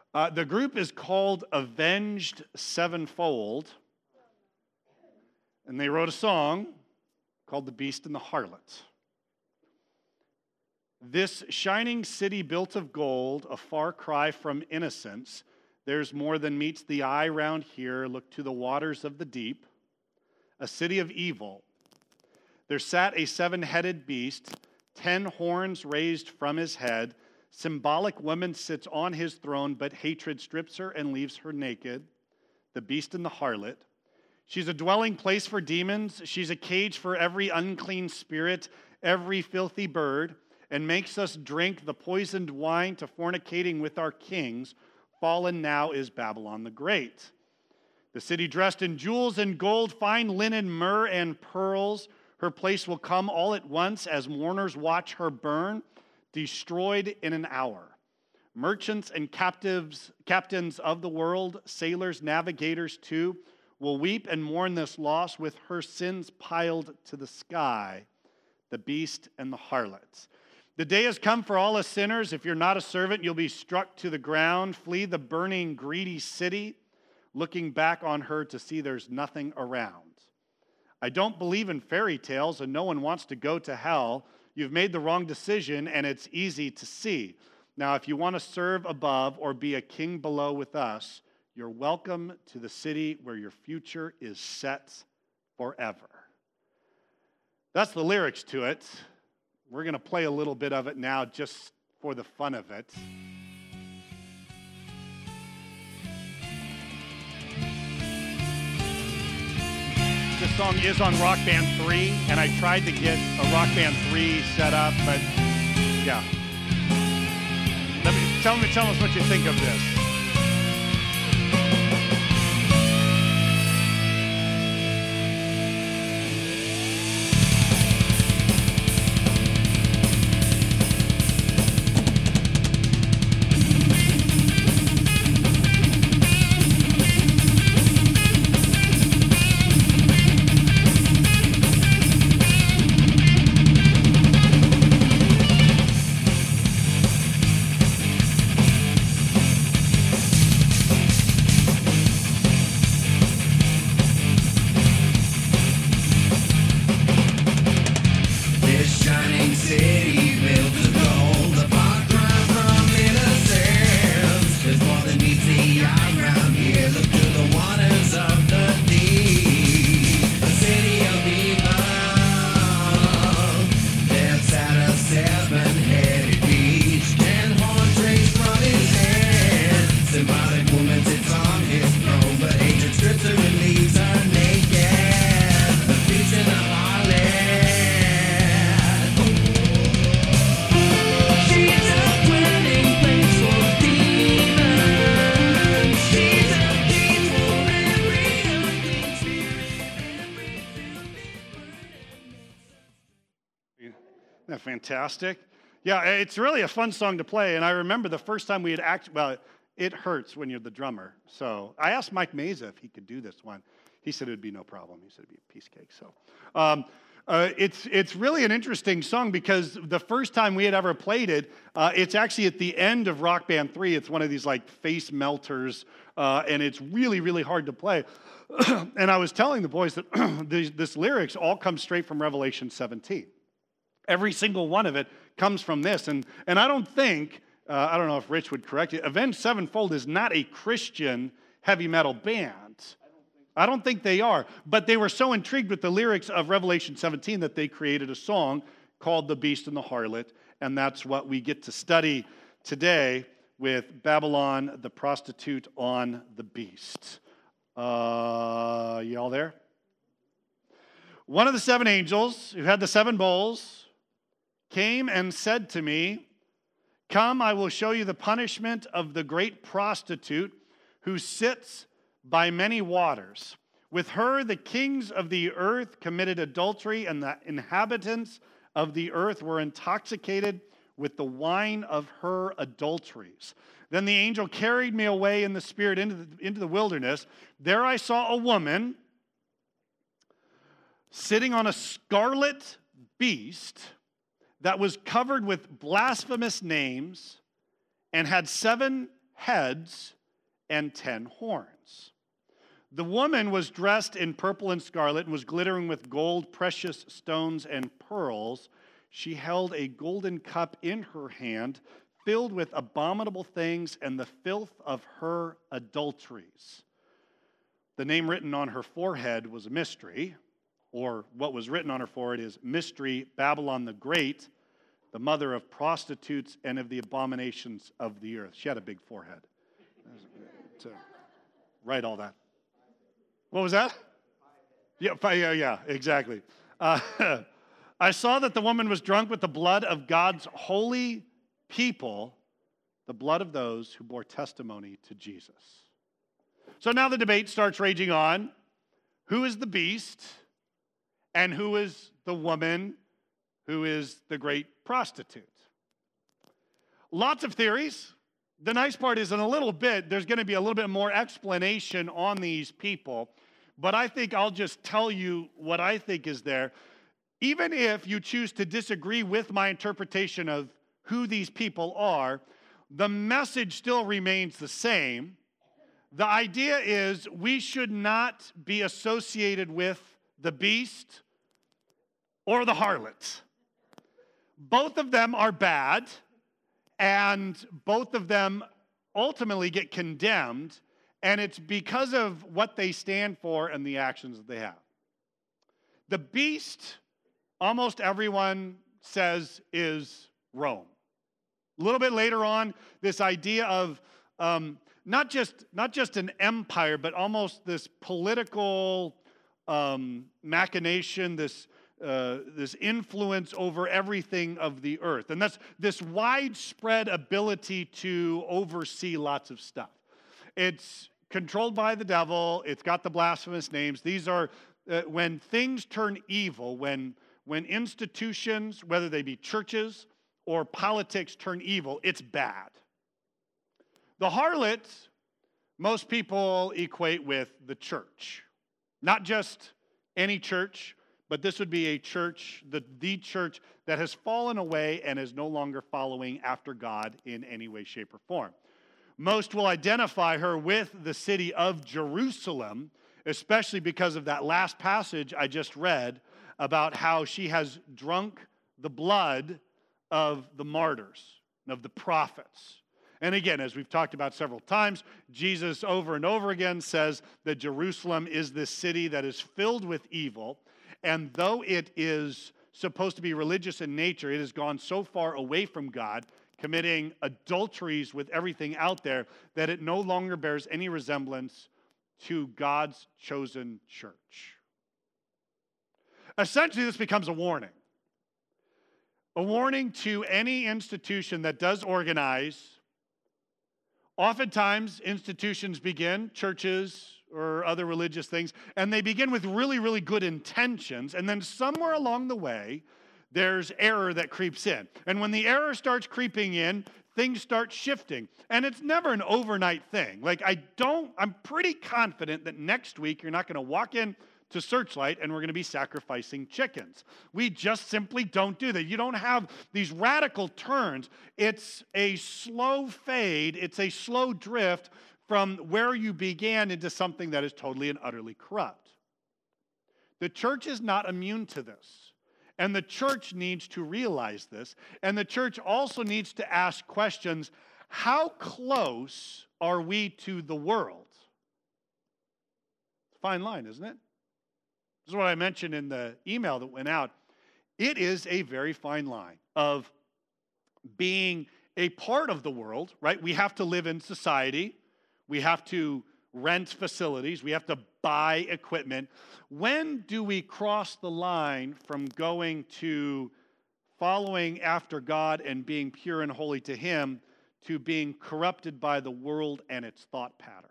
The group is called Avenged Sevenfold, and they wrote a song called The Beast and the Harlot. This shining city built of gold, a far cry from innocence. There's more than meets the eye round here. Look to the waters of the deep. A city of evil. There sat a seven-headed beast, 10 horns raised from his head. Symbolic woman sits on his throne, but hatred strips her and leaves her naked. The beast and the harlot. She's a dwelling place for demons. She's a cage for every unclean spirit, every filthy bird, and makes us drink the poisoned wine to fornicating with our kings. Fallen now is Babylon the Great. The city dressed in jewels and gold, fine linen, myrrh, and pearls. Her place will come all at once as mourners watch her burn, destroyed in an hour. Merchants and captains of the world, sailors, navigators too, will weep and mourn this loss with her sins piled to the sky, the beast and the harlots. The day has come for all us sinners. If you're not a servant, you'll be struck to the ground. Flee the burning, greedy city, looking back on her to see there's nothing around. I don't believe in fairy tales, and no one wants to go to hell. You've made the wrong decision, and it's easy to see. Now, if you want to serve above or be a king below with us, you're welcome to the city where your future is set forever. That's the lyrics to it. We're going to play a little bit of it now just for the fun of it. This song is on Rock Band 3, and I tried to get a Rock Band 3 set up, but yeah. Tell us what you think of this. Fantastic. Yeah, it's really a fun song to play, and I remember the first time we had it hurts when you're the drummer. So I asked Mike Meza if he could do this one. He said it would be no problem. He said it'd be a piece of cake. So it's really an interesting song because the first time we had ever played it, it's actually at the end of Rock Band 3. It's one of these like face melters, and it's really, really hard to play. And I was telling the boys that this lyrics all come straight from Revelation 17. Every single one of it comes from this. And I don't think, I don't know if Rich would correct it, Avenged Sevenfold is not a Christian heavy metal band. I don't think they are. But they were so intrigued with the lyrics of Revelation 17 that they created a song called The Beast and the Harlot. And that's what we get to study today with Babylon, the prostitute on the beast. Y'all there? One of the seven angels who had the seven bowls came and said to me, "Come, I will show you the punishment of the great prostitute who sits by many waters. With her, the kings of the earth committed adultery, and the inhabitants of the earth were intoxicated with the wine of her adulteries." Then the angel carried me away in the spirit into the wilderness. There I saw a woman sitting on a scarlet beast that was covered with blasphemous names and had 7 heads and 10 horns. The woman was dressed in purple and scarlet and was glittering with gold, precious stones, and pearls. She held a golden cup in her hand, filled with abominable things and the filth of her adulteries. The name written on her forehead was a mystery, or what was written on her forehead is Mystery, Babylon the Great, the mother of prostitutes and of the abominations of the earth. She had a big forehead to write all that. What was that? Yeah, exactly. I saw that the woman was drunk with the blood of God's holy people, the blood of those who bore testimony to Jesus. So now the debate starts raging on. Who is the beast and who is the woman who is the great prostitute? Lots of theories. The nice part is in a little bit, there's going to be a little bit more explanation on these people, but I think I'll just tell you what I think is there. Even if you choose to disagree with my interpretation of who these people are, the message still remains the same. The idea is we should not be associated with the beast or the harlot. Both of them are bad, and both of them ultimately get condemned, and it's because of what they stand for and the actions that they have. The beast, almost everyone says, is Rome. A little bit later on, this idea of not just an empire, but almost this political machination, this influence over everything of the earth. And that's this widespread ability to oversee lots of stuff. It's controlled by the devil. It's got the blasphemous names. These are, when things turn evil, when institutions, whether they be churches or politics, turn evil, it's bad. The harlot, most people equate with the church. Not just any church, but this would be a church, the church that has fallen away and is no longer following after God in any way, shape, or form. Most will identify her with the city of Jerusalem, especially because of that last passage I just read about how she has drunk the blood of the martyrs, of the prophets. And again, as we've talked about several times, Jesus over and over again says that Jerusalem is this city that is filled with evil. And though it is supposed to be religious in nature, it has gone so far away from God, committing adulteries with everything out there, that it no longer bears any resemblance to God's chosen church. Essentially, this becomes a warning. A warning to any institution that does organize. Oftentimes, institutions begin, churches or other religious things, and they begin with really, really good intentions, and then somewhere along the way, there's error that creeps in. And when the error starts creeping in, things start shifting. And it's never an overnight thing. I'm pretty confident that next week you're not going to walk in to Searchlight and we're going to be sacrificing chickens. We just simply don't do that. You don't have these radical turns. It's a slow fade. It's a slow drift from where you began into something that is totally and utterly corrupt. The church is not immune to this. And the church needs to realize this. And the church also needs to ask questions. How close are we to the world? It's a fine line, isn't it? This is what I mentioned in the email that went out. It is a very fine line of being a part of the world, right? We have to live in society. We have to rent facilities. We have to buy equipment. When do we cross the line from going to following after God and being pure and holy to Him to being corrupted by the world and its thought patterns?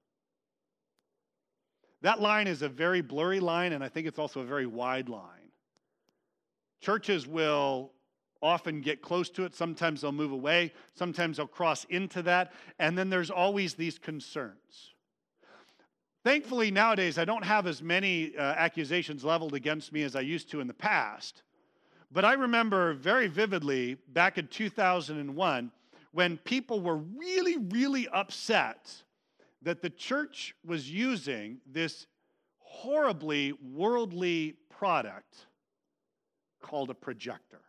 That line is a very blurry line, and I think it's also a very wide line. Churches will often get close to it. Sometimes they'll move away. Sometimes they'll cross into that. And then there's always these concerns. Thankfully, nowadays, I don't have as many accusations leveled against me as I used to in the past. But I remember very vividly back in 2001 when people were really, really upset that the church was using this horribly worldly product called a projector.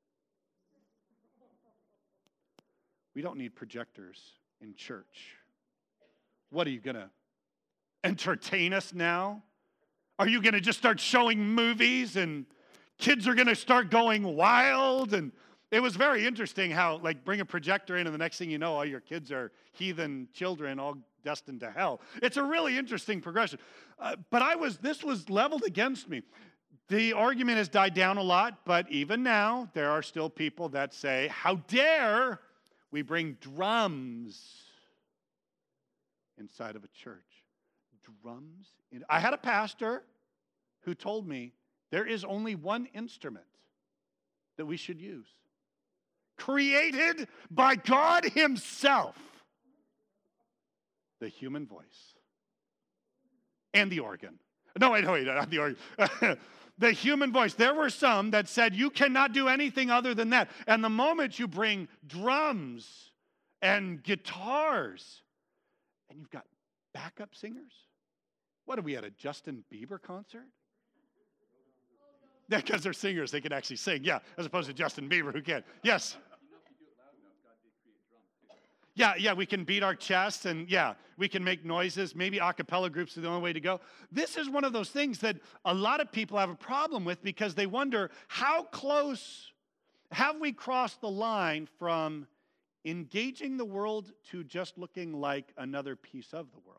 We don't need projectors in church. What are you going to entertain us now? Are you going to just start showing movies and kids are going to start going wild? And it was very interesting how, like, bring a projector in and the next thing you know, all your kids are heathen children, all destined to hell. It's a really interesting progression. This was leveled against me. The argument has died down a lot, but even now, there are still people that say, how dare we bring drums inside of a church? Drums? I had a pastor who told me there is only one instrument that we should use, created by God Himself, the human voice and the organ. No, wait, not the organ. The human voice. There were some that said you cannot do anything other than that. And the moment you bring drums and guitars and you've got backup singers, what are we at, a Justin Bieber concert? Because they're singers, they can actually sing, yeah, as opposed to Justin Bieber, who can't. Yes. Yeah, we can beat our chests and yeah, we can make noises. Maybe a cappella groups are the only way to go. This is one of those things that a lot of people have a problem with because they wonder, how close have we crossed the line from engaging the world to just looking like another piece of the world?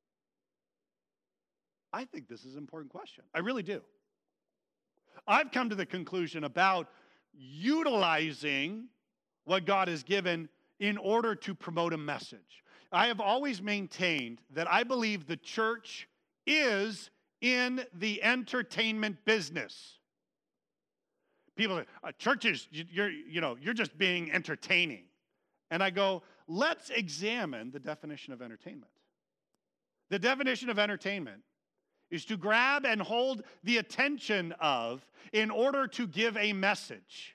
I think this is an important question. I really do. I've come to the conclusion about utilizing what God has given in order to promote a message. I have always maintained that I believe the church is in the entertainment business. People say, churches, you're just being entertaining. And I go, let's examine the definition of entertainment. The definition of entertainment is to grab and hold the attention of in order to give a message.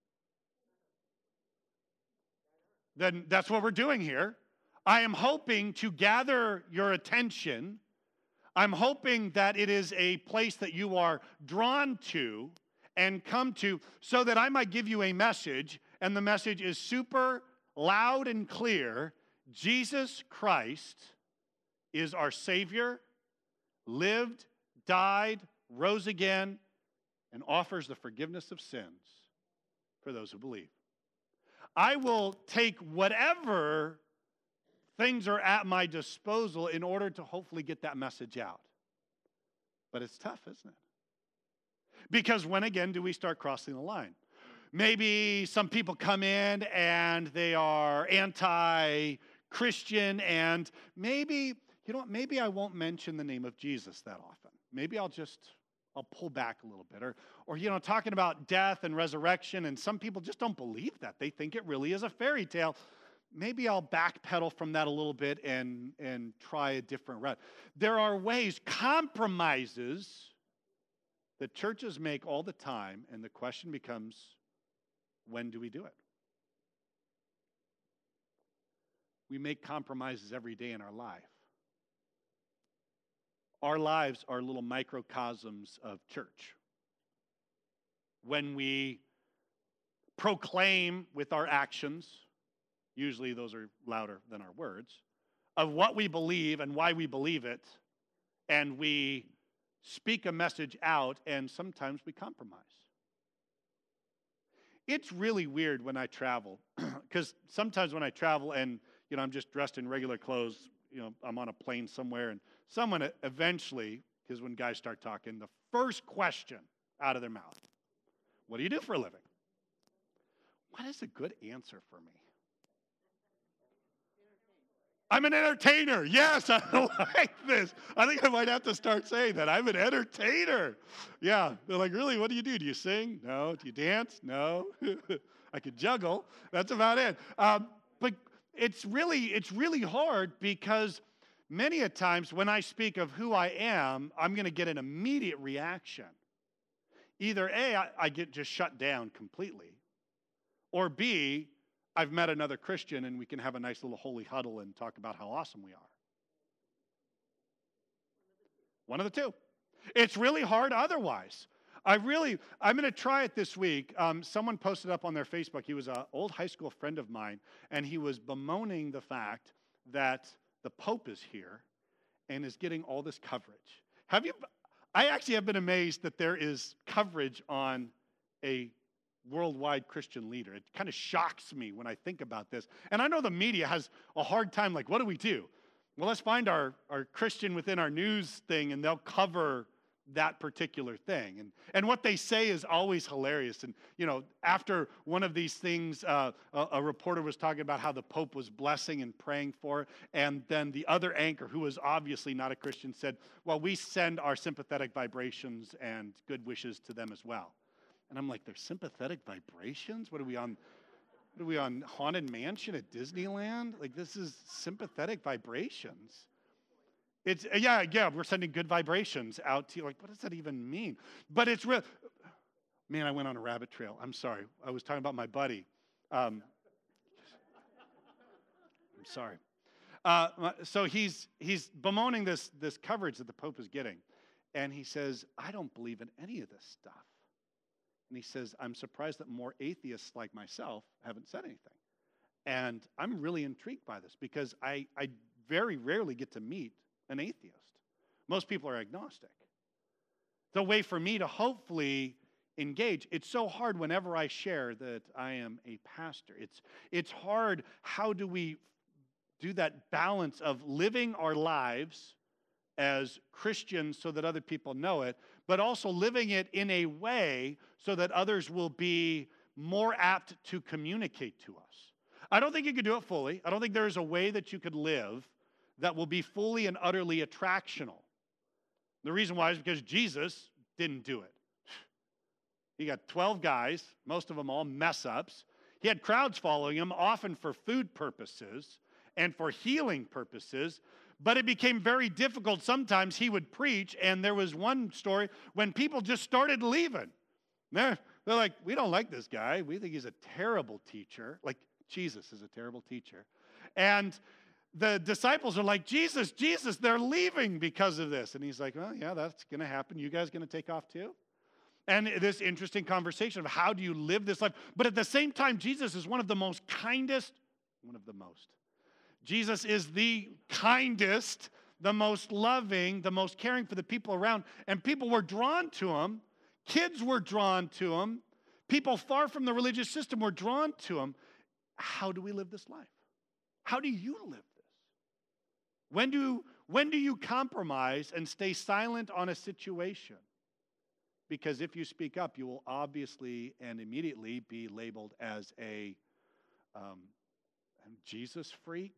Then that's what we're doing here. I am hoping to gather your attention. I'm hoping that it is a place that you are drawn to and come to so that I might give you a message, and the message is super loud and clear. Jesus Christ is our Savior, lived, died, rose again, and offers the forgiveness of sins for those who believe. I will take whatever things are at my disposal in order to hopefully get that message out. But it's tough, isn't it? Because when again do we start crossing the line? Maybe some people come in and they are anti-Christian, and maybe I won't mention the name of Jesus that often. Maybe I'll pull back a little bit. Or talking about death and resurrection, and some people just don't believe that. They think it really is a fairy tale. Maybe I'll backpedal from that a little bit and try a different route. There are ways, compromises that churches make all the time, and the question becomes, when do we do it? We make compromises every day in our life. Our lives are little microcosms of church. When we proclaim with our actions, usually those are louder than our words, of what we believe and why we believe it, and we speak a message out, and sometimes we compromise. It's really weird when I travel, because sometimes when I travel and I'm just dressed in regular clothes, I'm on a plane somewhere, and someone eventually, because when guys start talking, the first question out of their mouth, what do you do for a living? What is a good answer for me? I'm an entertainer. Yes, I like this. I think I might have to start saying that. I'm an entertainer. Yeah, they're like, really, what do you do? Do you sing? No. Do you dance? No. I could juggle. That's about it. But it's really hard because many a times when I speak of who I am, I'm going to get an immediate reaction. Either A, I get just shut down completely, or B, I've met another Christian and we can have a nice little holy huddle and talk about how awesome we are. One of the two. It's really hard otherwise. I'm going to try it this week. Someone posted up on their Facebook. He was an old high school friend of mine, and he was bemoaning the fact that the Pope is here and is getting all this coverage. I actually have been amazed that there is coverage on a worldwide Christian leader. It kind of shocks me when I think about this. And I know the media has a hard time, like, what do we do? Well, let's find our Christian within our news thing, and they'll cover that particular thing. And what they say is always hilarious. And, after one of these things, a reporter was talking about how the Pope was blessing and praying for it. And then the other anchor, who was obviously not a Christian, said, well, we send our sympathetic vibrations and good wishes to them as well. And I'm like, there's sympathetic vibrations? What are we on? What are we on, Haunted Mansion at Disneyland? Like, this is sympathetic vibrations. It's, yeah, we're sending good vibrations out to you. Like, what does that even mean? But it's real. Man, I went on a rabbit trail. I'm sorry. I was talking about my buddy. I'm sorry. So he's bemoaning this coverage that the Pope is getting. And he says, I don't believe in any of this stuff. And he says, I'm surprised that more atheists like myself haven't said anything. And I'm really intrigued by this because I very rarely get to meet an atheist. Most people are agnostic. It's a way for me to hopefully engage. It's so hard whenever I share that I am a pastor. It's hard. How do we do that balance of living our lives as Christians so that other people know it, but also living it in a way so that others will be more apt to communicate to us? I don't think you could do it fully. I don't think there is a way that you could live that will be fully and utterly attractional. The reason why is because Jesus didn't do it. He got 12 guys, most of them all mess-ups. He had crowds following him, often for food purposes and for healing purposes, but it became very difficult. Sometimes he would preach, and there was one story when people just started leaving. They're like, we don't like this guy. We think he's a terrible teacher. Like, Jesus is a terrible teacher. And the disciples are like, Jesus, they're leaving because of this. And he's like, well, yeah, that's going to happen. You guys going to take off too? And this interesting conversation of how do you live this life? But at the same time, Jesus is one of the most. Jesus is the kindest, the most loving, the most caring for the people around. And people were drawn to him. Kids were drawn to him. People far from the religious system were drawn to him. How do we live this life? How do you live this? When do you compromise and stay silent on a situation? Because if you speak up, you will obviously and immediately be labeled as a Jesus freak.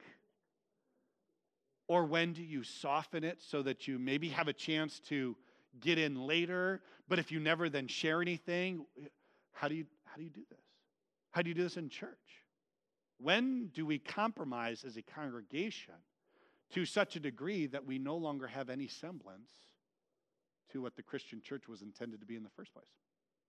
Or when do you soften it so that you maybe have a chance to get in later, but if you never then share anything, how do you do this? How do you do this in church? When do we compromise as a congregation to such a degree that we no longer have any semblance to what the Christian church was intended to be in the first place?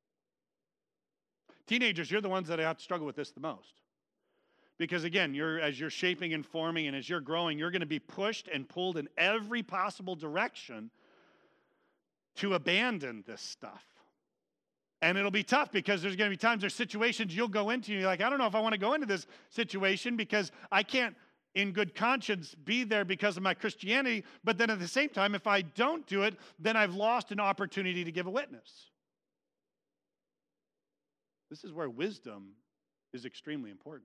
Teenagers, you're the ones that have to struggle with this the most. Because again, as you're shaping and forming and as you're growing, you're going to be pushed and pulled in every possible direction to abandon this stuff. And it'll be tough because there's going to be times, there's situations you'll go into and you're like, I don't know if I want to go into this situation because I can't in good conscience be there because of my Christianity. But then at the same time, if I don't do it, then I've lost an opportunity to give a witness. This is where wisdom is extremely important.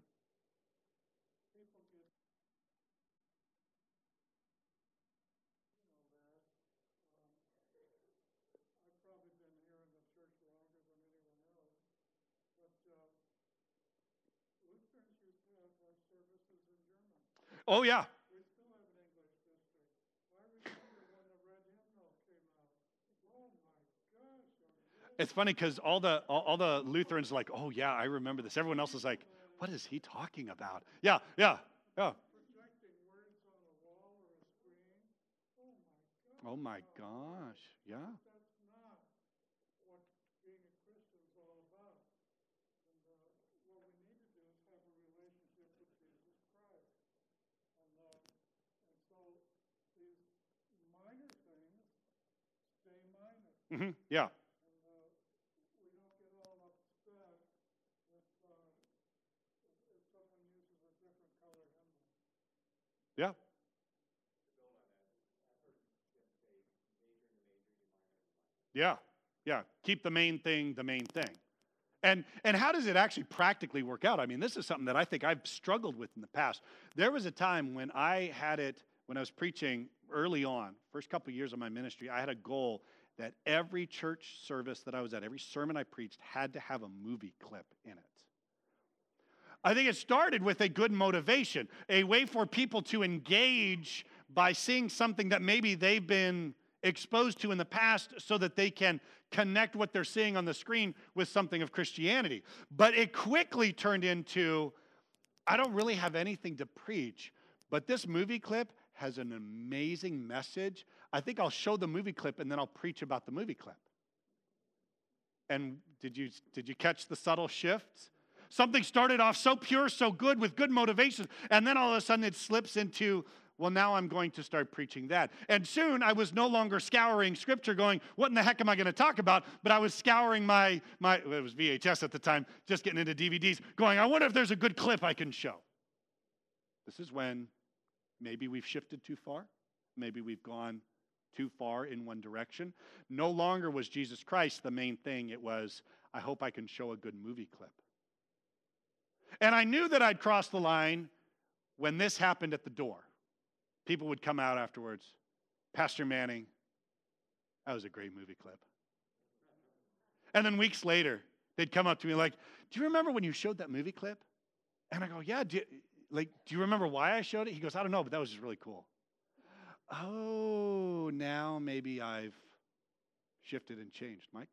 Oh, yeah. We still have an English district. I remember when the red hymnal came out. Oh, my gosh. It's funny because all the Lutherans are like, oh, yeah, I remember this. Everyone else is like, what is he talking about? Yeah. Projecting words on a wall or a screen. Oh, my gosh. Yeah. That's not what being a Christian is all about. And what we need to do is have a relationship Yeah. We don't get all upset if someone uses a different color emblem. Yeah. Yeah. Yeah. Keep the main thing the main thing. And how does it actually practically work out? I mean, this is something that I think I've struggled with in the past. There was a time when I had it, when I was preaching early on, first couple of years of my ministry, I had a goal that every church service that I was at, every sermon I preached had to have a movie clip in it. I think it started with a good motivation, a way for people to engage by seeing something that maybe they've been exposed to in the past so that they can connect what they're seeing on the screen with something of Christianity. But it quickly turned into, I don't really have anything to preach, but this movie clip has an amazing message. I think I'll show the movie clip and then I'll preach about the movie clip. And did you catch the subtle shifts? Something started off so pure, so good, with good motivation, and then all of a sudden it slips into, well, now I'm going to start preaching that. And soon I was no longer scouring Scripture going, what in the heck am I going to talk about? But I was scouring my it was VHS at the time, just getting into DVDs, going, I wonder if there's a good clip I can show. This is when maybe we've shifted too far. Maybe we've gone too far in one direction. No longer was Jesus Christ the main thing. It was, I hope I can show a good movie clip. And I knew that I'd crossed the line when this happened at the door. People would come out afterwards. Pastor Manning, that was a great movie clip. And then weeks later, they'd come up to me like, do you remember when you showed that movie clip? And I go, yeah. Do you remember why I showed it? He goes, I don't know, but that was just really cool. Oh, now maybe I've shifted and changed. Mike?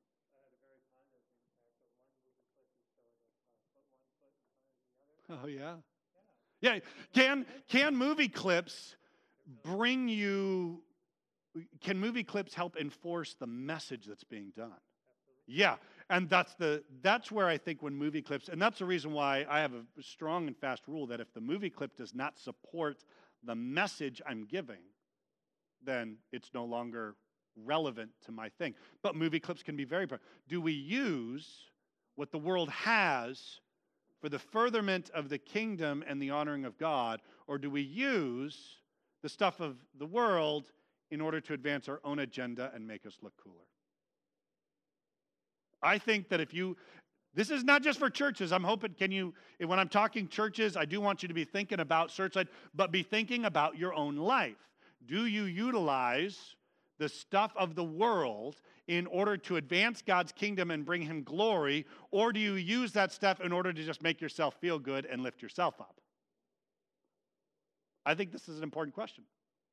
Oh, yeah. Yeah. Can movie clips bring you, can movie clips help enforce the message that's being done? Yeah. And that's where I think when movie clips, and that's the reason why I have a strong and fast rule that if the movie clip does not support the message I'm giving, then it's no longer relevant to my thing. But movie clips can be very, do we use what the world has for the furtherment of the kingdom and the honoring of God, or do we use the stuff of the world in order to advance our own agenda and make us look cooler? I think that this is not just for churches. I'm hoping, when I'm talking churches, I do want you to be thinking about Searchlight, but be thinking about your own life. Do you utilize the stuff of the world in order to advance God's kingdom and bring Him glory, or do you use that stuff in order to just make yourself feel good and lift yourself up? I think this is an important question.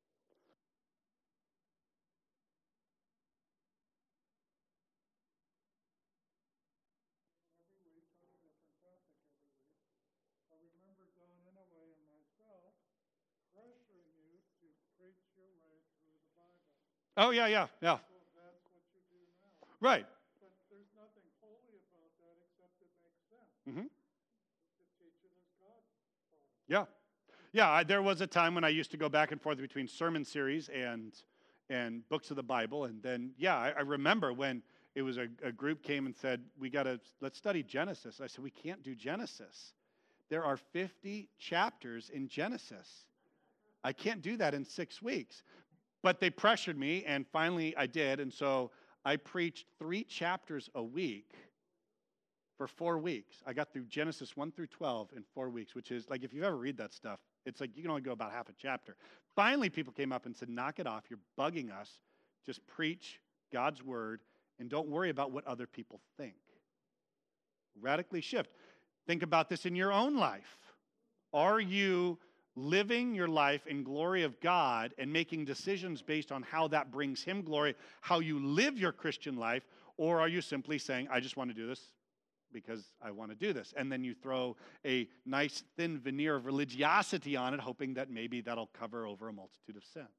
Every week, totally different topic every week. I remember Don Inouye and myself pressuring you to preach your way through the Bible. Oh, yeah. So that's what you do now. Right. But there's nothing holy about that except it makes sense. Mm-hmm. To teach it as God taught it. Yeah. Yeah, there was a time when I used to go back and forth between sermon series and books of the Bible. And then, I remember when it was a group came and said, let's study Genesis. I said, we can't do Genesis. There are 50 chapters in Genesis. I can't do that in 6 weeks. But they pressured me, and finally I did. And so I preached 3 chapters a week for 4 weeks. I got through Genesis 1 through 12 in 4 weeks, which is, like, if you ever read that stuff, it's like you can only go about half a chapter. Finally, people came up and said, knock it off. You're bugging us. Just preach God's word, and don't worry about what other people think. Radically shift. Think about this in your own life. Are you living your life in glory of God and making decisions based on how that brings Him glory, how you live your Christian life, or are you simply saying, I just want to do this because I want to do this? And then you throw a nice thin veneer of religiosity on it, hoping that maybe that'll cover over a multitude of sins.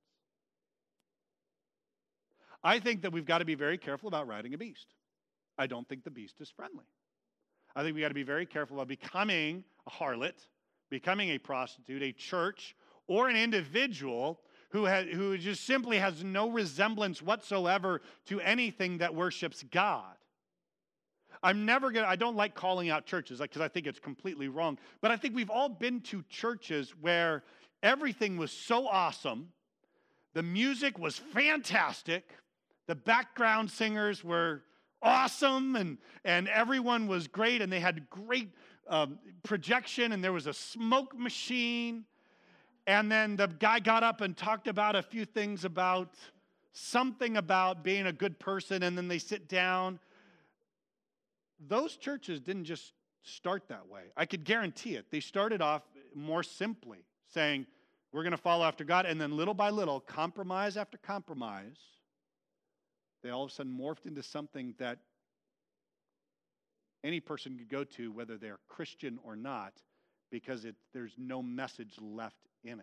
I think that we've got to be very careful about riding a beast. I don't think the beast is friendly. I think we got to be very careful about becoming a harlot, becoming a prostitute, a church, or an individual who just simply has no resemblance whatsoever to anything that worships God. I don't like calling out churches because I think it's completely wrong. But I think we've all been to churches where everything was so awesome. The music was fantastic. The background singers were awesome, and everyone was great, and they had great projection, and there was a smoke machine. And then the guy got up and talked about a few things about something about being a good person, and then they sit down. Those churches didn't just start that way. I could guarantee it. They started off more simply, saying, we're going to follow after God, and then little by little, compromise after compromise, they all of a sudden morphed into something that any person could go to, whether they're Christian or not, because there's no message left in it.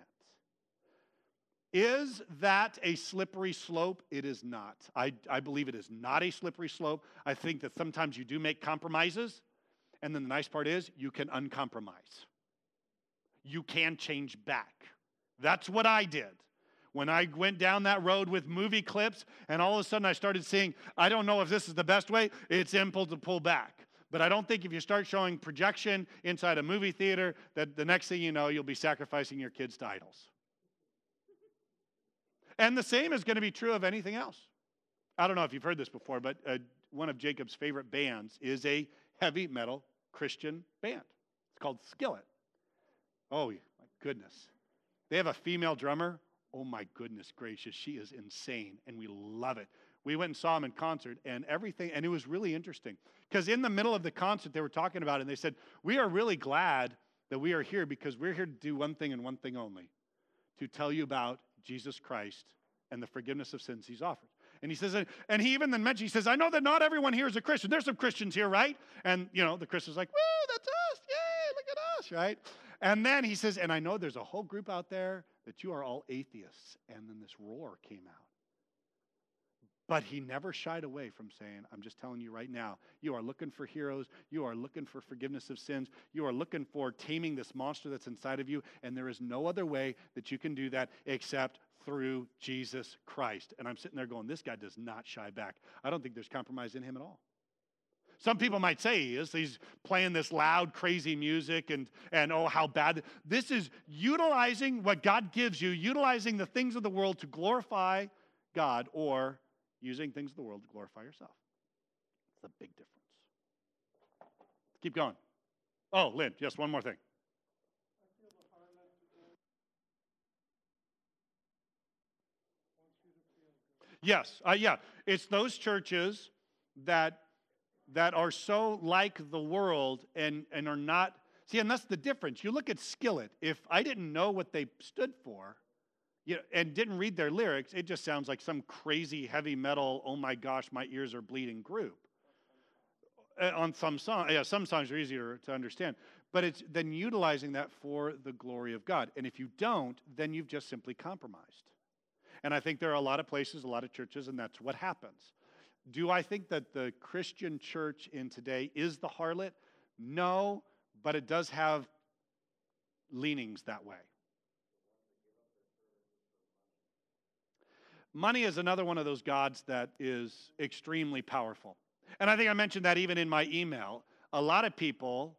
Is that a slippery slope? It is not. I believe it is not a slippery slope. I think that sometimes you do make compromises, and then the nice part is you can uncompromise. You can change back. That's what I did. When I went down that road with movie clips, and all of a sudden I started seeing, I don't know if this is the best way, it's simple to pull back. But I don't think if you start showing projection inside a movie theater, that the next thing you know, you'll be sacrificing your kids to idols. And the same is going to be true of anything else. I don't know if you've heard this before, but one of Jacob's favorite bands is a heavy metal Christian band. It's called Skillet. Oh, my goodness. They have a female drummer. Oh, my goodness gracious. She is insane, and we love it. We went and saw them in concert, and everything, and it was really interesting. Because in the middle of the concert, they were talking about it, and they said, we are really glad that we are here because we're here to do one thing and one thing only, to tell you about Jesus Christ and the forgiveness of sins he's offered. And he says, and he even then mentioned, he says, I know that not everyone here is a Christian. There's some Christians here, right? And, the Christian's like, woo, that's us. Yay, look at us, right? And then he says, and I know there's a whole group out there that you are all atheists. And then this roar came out. But he never shied away from saying, I'm just telling you right now, you are looking for heroes. You are looking for forgiveness of sins. You are looking for taming this monster that's inside of you. And there is no other way that you can do that except through Jesus Christ. And I'm sitting there going, this guy does not shy back. I don't think there's compromise in him at all. Some people might say he is. He's playing this loud, crazy music and oh, how bad. This is utilizing what God gives you, utilizing the things of the world to glorify God, or using things of the world to glorify yourself. It's a big difference. Keep going. Oh, Lynn, just one more thing. I feel the harlot today wants you to feel good. Yes, yeah. It's those churches that are so like the world and are not. See, and that's the difference. You look at Skillet. If I didn't know what they stood for, and didn't read their lyrics, it just sounds like some crazy heavy metal, oh my gosh, my ears are bleeding group. On some songs, some songs are easier to understand. But it's then utilizing that for the glory of God. And if you don't, then you've just simply compromised. And I think there are a lot of places, a lot of churches, and that's what happens. Do I think that the Christian church in today is the harlot? No, but it does have leanings that way. Money is another one of those gods that is extremely powerful. And I think I mentioned that even in my email. A lot of people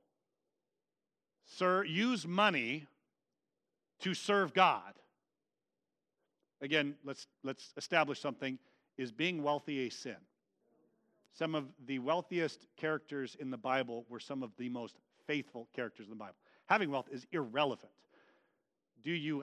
use money to serve God. Again, let's establish something. Is being wealthy a sin? Some of the wealthiest characters in the Bible were some of the most faithful characters in the Bible. Having wealth is irrelevant. Do you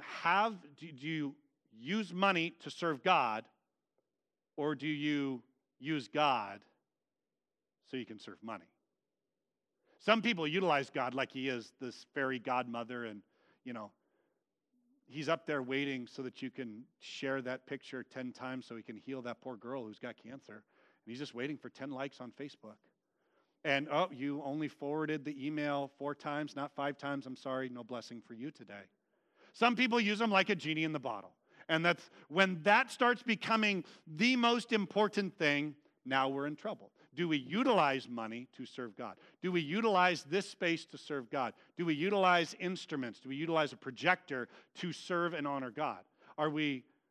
use money to serve God, or do you use God so you can serve money? Some people utilize God like he is this fairy godmother, and he's up there waiting so that you can share that picture 10 times so he can heal that poor girl who's got cancer. And he's just waiting for 10 likes on Facebook. And, oh, you only forwarded the email 4 times, not 5 times. I'm sorry, no blessing for you today. Some people use them like a genie in the bottle. And that's when that starts becoming the most important thing, now we're in trouble. Do we utilize money to serve God? Do we utilize this space to serve God? Do we utilize instruments? Do we utilize a projector to serve and honor God? Are we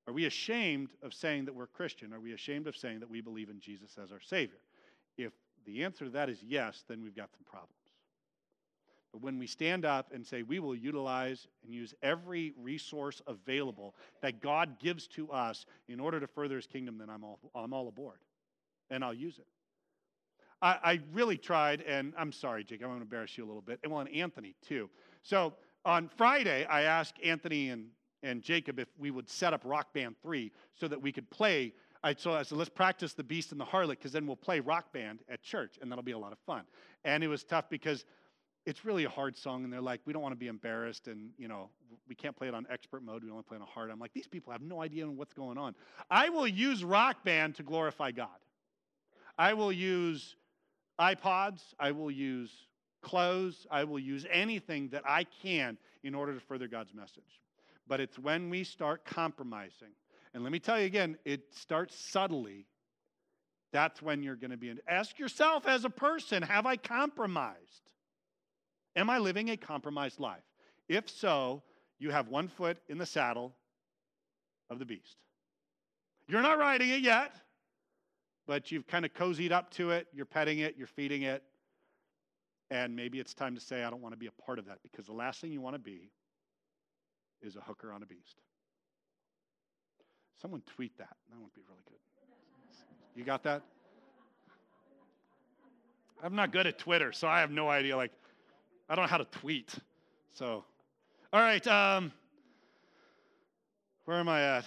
Are we ashamed of saying that we're Christian? Are we ashamed of saying that we believe in Jesus as our Savior? If the answer to that is yes, then we've got some problems. But when we stand up and say we will utilize and use every resource available that God gives to us in order to further His kingdom, then I'm all aboard, and I'll use it. I really tried, and I'm sorry, Jake, I'm going to embarrass you a little bit, and Anthony too. So on Friday, I asked Anthony and Jacob if we would set up Rock Band 3 so that we could play. So I said, let's practice the Beast and the Harlot, because then we'll play Rock Band at church, and that'll be a lot of fun. And it was tough because it's really a hard song, and they're like, we don't want to be embarrassed, and, we can't play it on expert mode. We only play it on hard. I'm like, these people have no idea what's going on. I will use Rock Band to glorify God. I will use iPods. I will use clothes. I will use anything that I can in order to further God's message. But it's when we start compromising. And let me tell you again, it starts subtly. That's when you're going to be in. Ask yourself as a person, have I compromised? Am I living a compromised life? If so, you have one foot in the saddle of the beast. You're not riding it yet, but you've kind of cozied up to it. You're petting it. You're feeding it. And maybe it's time to say, I don't want to be a part of that, because the last thing you want to be is a hooker on a beast. Someone tweet that. That would be really good. You got that? I'm not good at Twitter, so I have no idea. I don't know how to tweet. So, all right. Where am I at?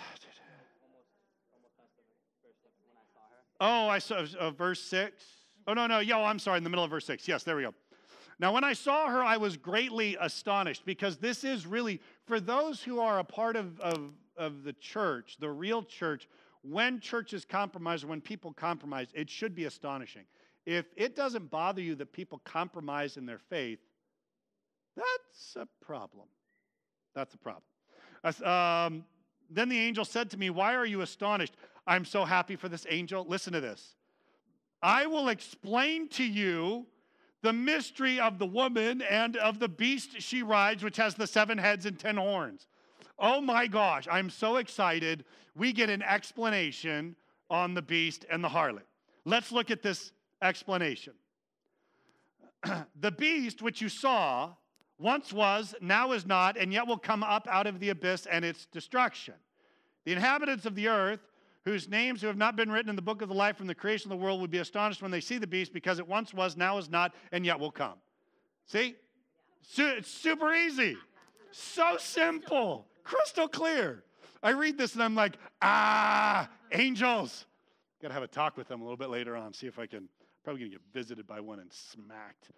Oh, I saw verse 6. Oh, no. Yeah, I'm sorry. In the middle of verse 6. Yes, there we go. Now, when I saw her, I was greatly astonished, because this is really, for those who are a part of the church, the real church, when churches compromise, or when people compromise, it should be astonishing. If it doesn't bother you that people compromise in their faith, that's a problem. That's a problem. Then the angel said to me, why are you astonished? I'm so happy for this angel. Listen to this. I will explain to you the mystery of the woman and of the beast she rides, which has the 7 heads and 10 horns. Oh my gosh, I'm so excited. We get an explanation on the beast and the harlot. Let's look at this explanation. The beast which you saw once was, now is not, and yet will come up out of the abyss and its destruction. The inhabitants of the earth, whose names who have not been written in the book of the life from the creation of the world, would be astonished when they see the beast, because it once was, now is not, and yet will come. See? It's super easy. So simple. Crystal clear. I read this and I'm like, angels. Got to have a talk with them a little bit later on, see if I can, probably going to get visited by one and smacked.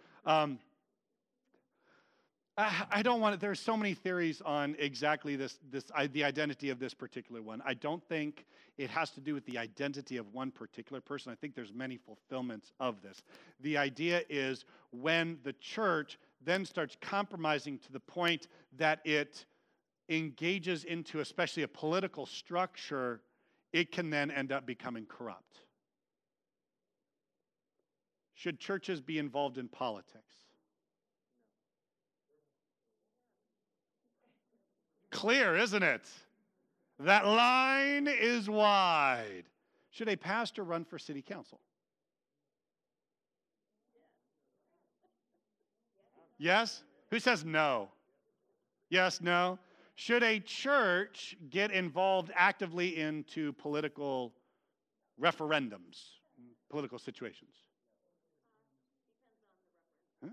I don't want to, there's so many theories on exactly the identity of this particular one. I don't think it has to do with the identity of one particular person. I think there's many fulfillments of this. The idea is when the church then starts compromising to the point that it engages into especially a political structure, it can then end up becoming corrupt. Should churches be involved in politics? Clear, isn't it? That line is wide. Should a pastor run for city council? Yes? Who says no? Yes, no? Should a church get involved actively into political referendums, political situations? Huh?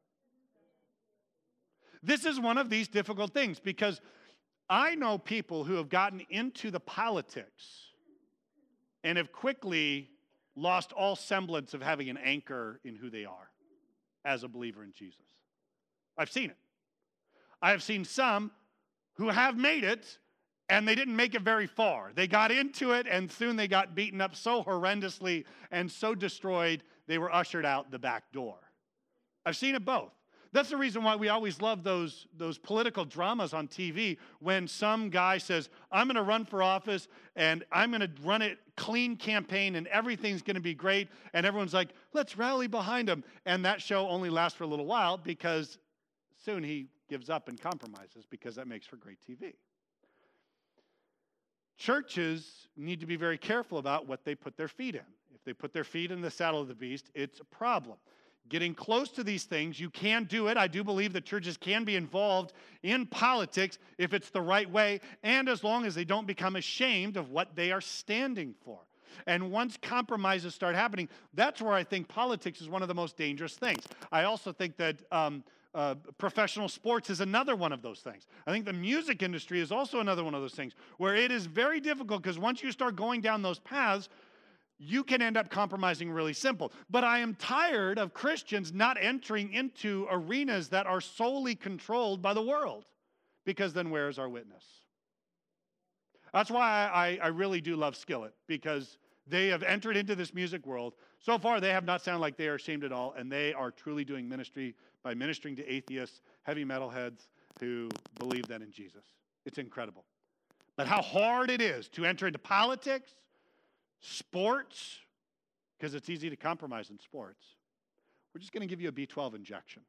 This is one of these difficult things, because I know people who have gotten into the politics and have quickly lost all semblance of having an anchor in who they are as a believer in Jesus. I've seen it. I have seen some who have made it, and they didn't make it very far. They got into it, and soon they got beaten up so horrendously and so destroyed, they were ushered out the back door. I've seen it both. That's the reason why we always love those political dramas on TV when some guy says, I'm going to run for office and I'm going to run a clean campaign and everything's going to be great. And everyone's like, let's rally behind him. And that show only lasts for a little while, because soon he gives up and compromises, because that makes for great TV. churches need to be very careful about what they put their feet in. If they put their feet in the saddle of the beast, it's a problem. Getting close to these things, you can do it. I do believe that churches can be involved in politics if it's the right way, and as long as they don't become ashamed of what they are standing for. And once compromises start happening, that's where I think politics is one of the most dangerous things. I also think that professional sports is another one of those things. I think the music industry is also another one of those things where it is very difficult because once you start going down those paths, you can end up compromising really simple. But I am tired of Christians not entering into arenas that are solely controlled by the world, because then where is our witness? That's why I really do love Skillet, because they have entered into this music world. So far, they have not sounded like they are ashamed at all, and they are truly doing ministry by ministering to atheists, heavy metalheads who believe that in Jesus. It's incredible. But how hard it is to enter into politics, sports, because it's easy to compromise in sports. We're just going to give you a B12 injection.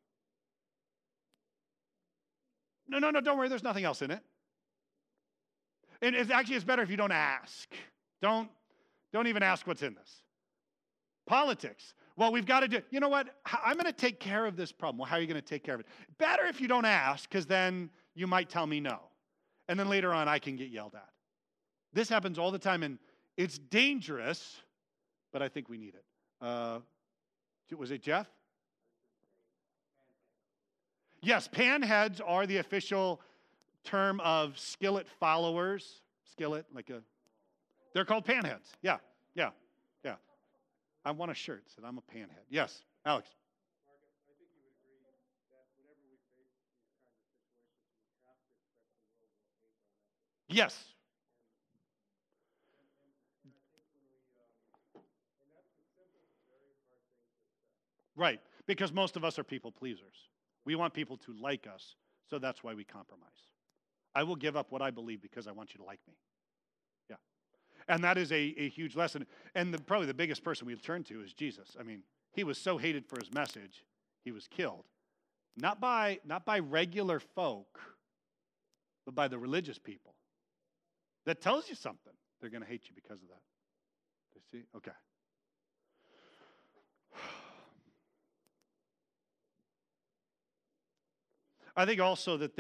No, don't worry, there's nothing else in it. And it's better if you don't ask. Don't even ask what's in this. Politics. Well, we've got to do, you know what? I'm going to take care of this problem. Well, how are you going to take care of it? Better if you don't ask, because then you might tell me no. And then later on, I can get yelled at. This happens all the time, and it's dangerous, but I think we need it. Was it Jeff? Yes, panheads are the official term of Skillet followers. Skillet, they're called panheads. Yeah. I want a shirt that said I'm a panhead. Yes, Alex. Mark, I think you would agree that whenever we face these kinds of situations, we have to expect the world will hate our message. Yes. And I think and that's the simple, very hard thing to accept. Right, because most of us are people pleasers. We want people to like us, so that's why we compromise. I will give up what I believe because I want you to like me. Yeah. And that is a huge lesson. And probably the biggest person we turn to is Jesus. I mean, he was so hated for his message, he was killed. Not by regular folk, but by the religious people. That tells you something. They're going to hate you because of that. Do you see? Okay. I think also that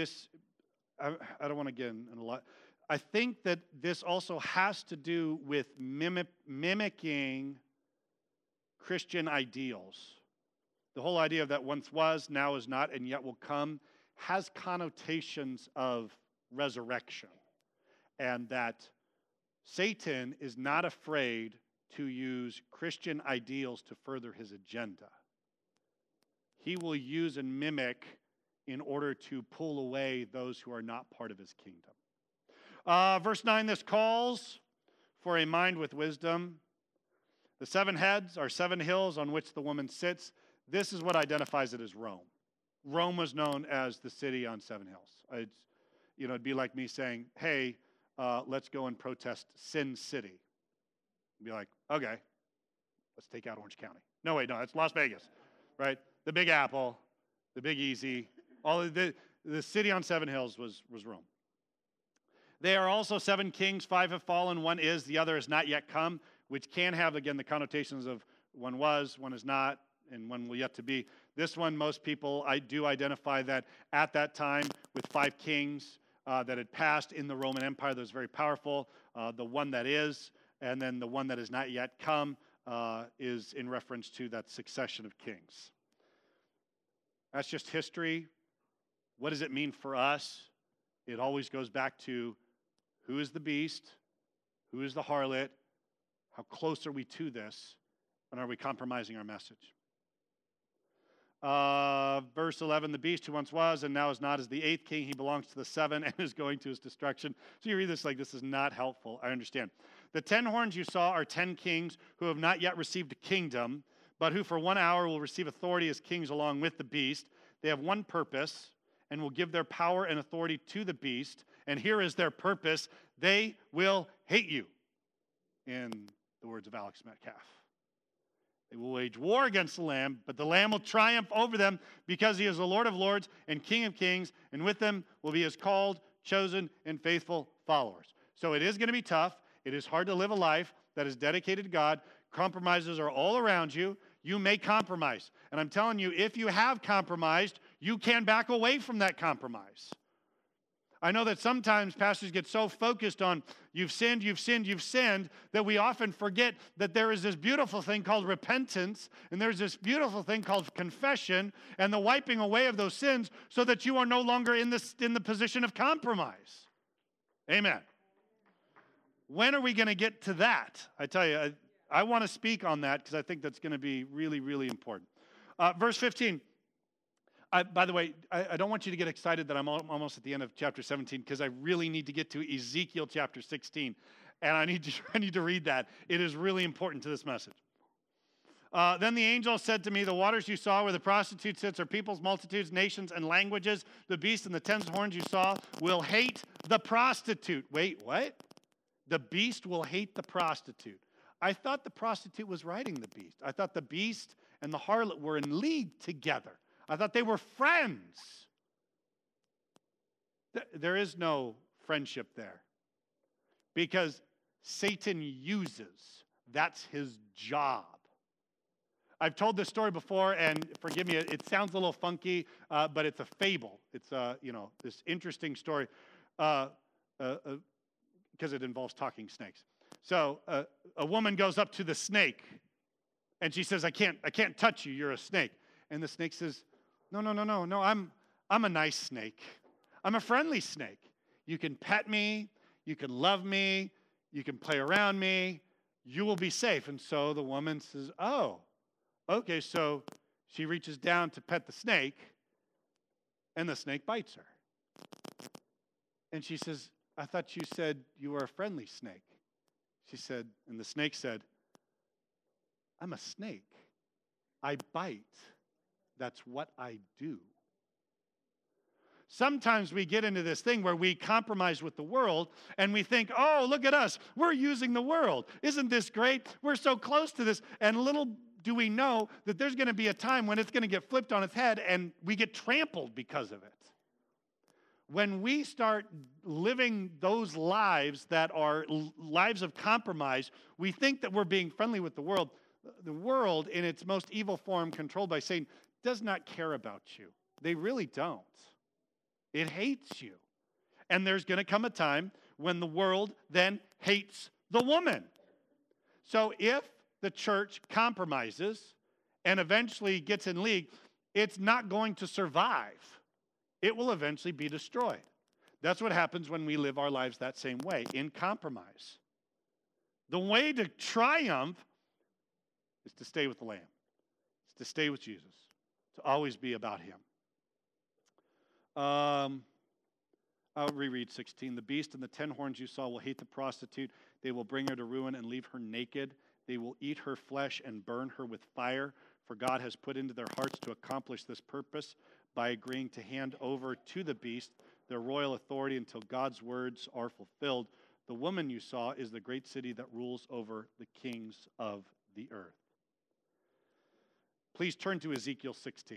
I don't want to get in a lot. I think that this also has to do with mimicking Christian ideals. The whole idea of that once was, now is not, and yet will come has connotations of resurrection. And that Satan is not afraid to use Christian ideals to further his agenda. He will use and mimic in order to pull away those who are not part of his kingdom. Verse 9, this calls for a mind with wisdom. The 7 heads are 7 hills on which the woman sits. This is what identifies it as Rome. Rome was known as the city on 7 hills. It'd be like me saying, hey, let's go and protest Sin City. I'd be like, okay, let's take out Orange County. No, wait, no, that's Las Vegas, right? The Big Apple, the Big Easy. All of the city on 7 hills was Rome. There are also 7 kings, 5 have fallen, 1 is, the other has not yet come, which can have, again, the connotations of 1 was, 1 is not, and 1 will yet to be. This one, most people, I do identify that at that time with 5 kings that had passed in the Roman Empire that was very powerful. The one that is, and then the one that has not yet come is in reference to that succession of kings. That's just history. What does it mean for us? It always goes back to who is the beast? Who is the harlot? How close are we to this? And are we compromising our message? Verse 11, the beast who once was and now is not is the 8th king. He belongs to the 7 and is going to his destruction. So you read this like this is not helpful. I understand. The 10 horns you saw are 10 kings who have not yet received a kingdom, but who for 1 hour will receive authority as kings along with the beast. They have one purpose and will give their power and authority to the beast. And here is their purpose. They will hate you, in the words of Alex Metcalf. They will wage war against the Lamb, but the Lamb will triumph over them because he is the Lord of lords and King of kings, and with them will be his called, chosen, and faithful followers. So it is going to be tough. It is hard to live a life that is dedicated to God. Compromises are all around you. You may compromise. And I'm telling you, if you have compromised, you can back away from that compromise. I know that sometimes pastors get so focused on you've sinned, that we often forget that there is this beautiful thing called repentance, and there's this beautiful thing called confession, and the wiping away of those sins so that you are no longer in the position of compromise. Amen. When are we going to get to that? I tell you, I want to speak on that because I think that's going to be really, really important. Verse 15. By the way, I don't want you to get excited that I'm almost at the end of chapter 17 because I really need to get to Ezekiel chapter 16. And I need to read that. It is really important to this message. Then the angel said to me, the waters you saw where the prostitute sits are peoples, multitudes, nations, and languages. The beast and the 10 horns you saw will hate the prostitute. Wait, what? The beast will hate the prostitute. I thought the prostitute was riding the beast. I thought the beast and the harlot were in league together. I thought they were friends. There is no friendship there because Satan uses. That's his job. I've told this story before, and forgive me, it sounds a little funky, but it's a fable. It's this interesting story because it involves talking snakes. So a woman goes up to the snake, and she says, "I can't touch you. You're a snake." And the snake says, No, I'm a nice snake. I'm a friendly snake. You can pet me, you can love me, you can play around me, you will be safe. And so the woman says, oh, okay, so she reaches down to pet the snake, and the snake bites her. And she says, I thought you said you were a friendly snake. She said, and the snake said, I'm a snake. I bite. That's what I do. Sometimes we get into this thing where we compromise with the world and we think, oh, look at us. We're using the world. Isn't this great? We're so close to this. And little do we know that there's going to be a time when it's going to get flipped on its head and we get trampled because of it. When we start living those lives that are lives of compromise, we think that we're being friendly with the world. The world, in its most evil form, controlled by Satan, does not care about you. They really don't. It hates you. And there's going to come a time when the world then hates the woman. So if the church compromises and eventually gets in league, it's not going to survive. It will eventually be destroyed. That's what happens when we live our lives that same way, in compromise. The way to triumph is to stay with the Lamb. It's to stay with Jesus. To always be about him. I'll reread 16. The beast and the 10 horns you saw will hate the prostitute. They will bring her to ruin and leave her naked. They will eat her flesh and burn her with fire. For God has put into their hearts to accomplish this purpose by agreeing to hand over to the beast their royal authority until God's words are fulfilled. The woman you saw is the great city that rules over the kings of the earth. Please turn to Ezekiel 16.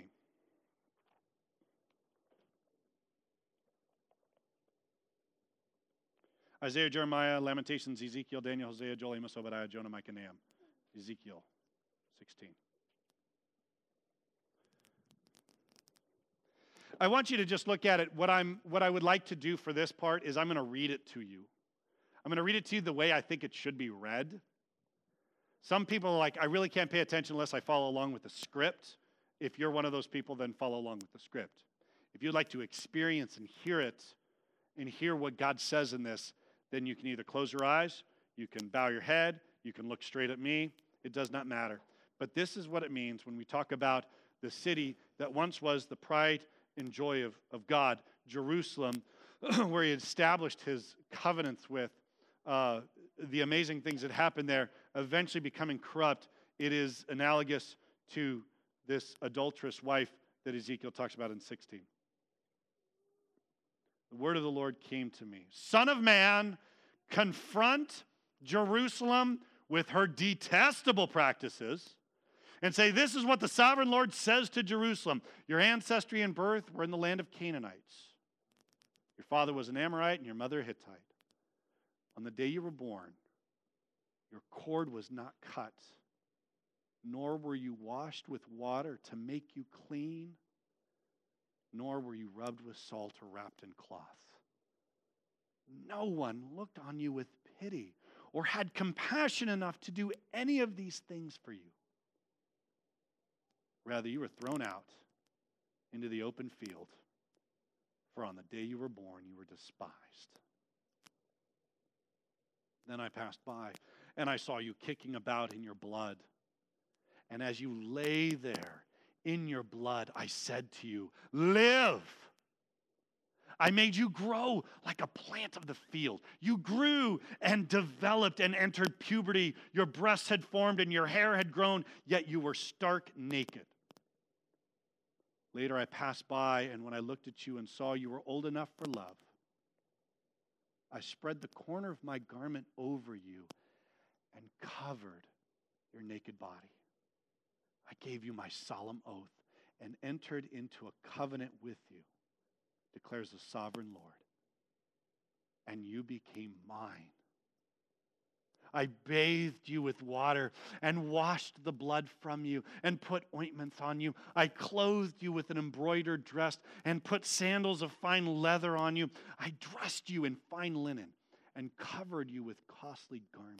Isaiah, Jeremiah, Lamentations, Ezekiel, Daniel, Hosea, Joel, Amos, Obadiah, Jonah, Micah, Nahum. Ezekiel 16. I want you to just look at it. What I would like to do for this part is I'm going to read it to you. I'm going to read it to you the way I think it should be read. Some people are like, I really can't pay attention unless I follow along with the script. If you're one of those people, then follow along with the script. If you'd like to experience and hear it and hear what God says in this, then you can either close your eyes, you can bow your head, you can look straight at me. It does not matter. But this is what it means when we talk about the city that once was the pride and joy of God, Jerusalem, where he established his covenants with the amazing things that happened there, eventually becoming corrupt. It is analogous to this adulterous wife that Ezekiel talks about in 16. The word of the Lord came to me. Son of man, confront Jerusalem with her detestable practices and say, this is what the sovereign Lord says to Jerusalem. Your ancestry and birth were in the land of Canaanites. Your father was an Amorite and your mother a Hittite. On the day you were born, your cord was not cut, nor were you washed with water to make you clean, nor were you rubbed with salt or wrapped in cloth. No one looked on you with pity or had compassion enough to do any of these things for you. Rather, you were thrown out into the open field, for on the day you were born, you were despised. Then I passed by, and I saw you kicking about in your blood. And as you lay there in your blood, I said to you, live. I made you grow like a plant of the field. You grew and developed and entered puberty. Your breasts had formed and your hair had grown, yet you were stark naked. Later I passed by, and when I looked at you and saw you were old enough for love, I spread the corner of my garment over you and covered your naked body. I gave you my solemn oath and entered into a covenant with you, declares the sovereign Lord, and you became mine. I bathed you with water and washed the blood from you and put ointments on you. I clothed you with an embroidered dress and put sandals of fine leather on you. I dressed you in fine linen and covered you with costly garments.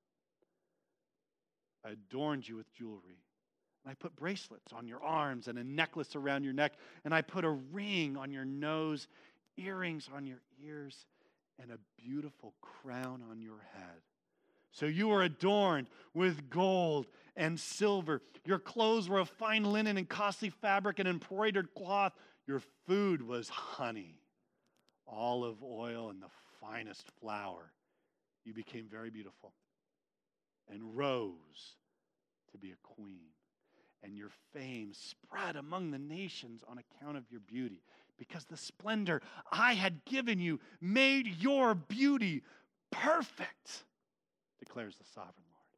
I adorned you with jewelry. And I put bracelets on your arms and a necklace around your neck. And I put a ring on your nose, earrings on your ears, and a beautiful crown on your head. So you were adorned with gold and silver. Your clothes were of fine linen and costly fabric and embroidered cloth. Your food was honey, olive oil, and the finest flour. You became very beautiful and rose to be a queen. And your fame spread among the nations on account of your beauty, because the splendor I had given you made your beauty perfect, declares the sovereign Lord.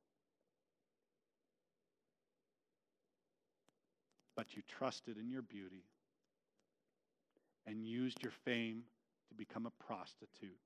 But you trusted in your beauty and used your fame to become a prostitute.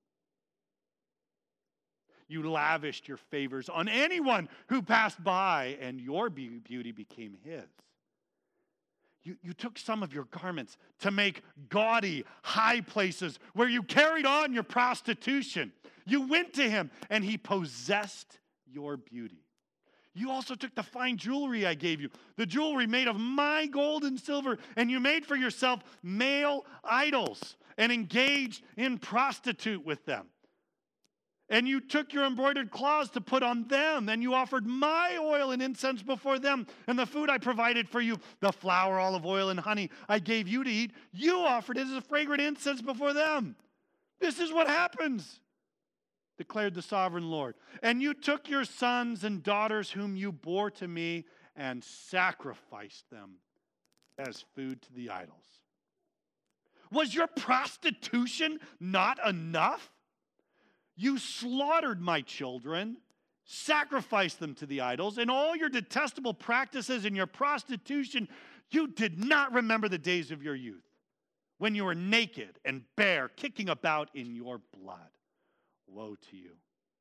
You lavished your favors on anyone who passed by, and your beauty became his. You took some of your garments to make gaudy high places where you carried on your prostitution. You went to him, and he possessed your beauty. You also took the fine jewelry I gave you, the jewelry made of my gold and silver, and you made for yourself male idols and engaged in prostitute with them. And you took your embroidered cloths to put on them, and you offered my oil and incense before them. And the food I provided for you, the flour, olive oil, and honey I gave you to eat, you offered it as a fragrant incense before them. This is what happens, declared the sovereign Lord. And you took your sons and daughters whom you bore to me and sacrificed them as food to the idols. Was your prostitution not enough? You slaughtered my children, sacrificed them to the idols, and all your detestable practices and your prostitution, you did not remember the days of your youth, when you were naked and bare, kicking about in your blood. Woe to you.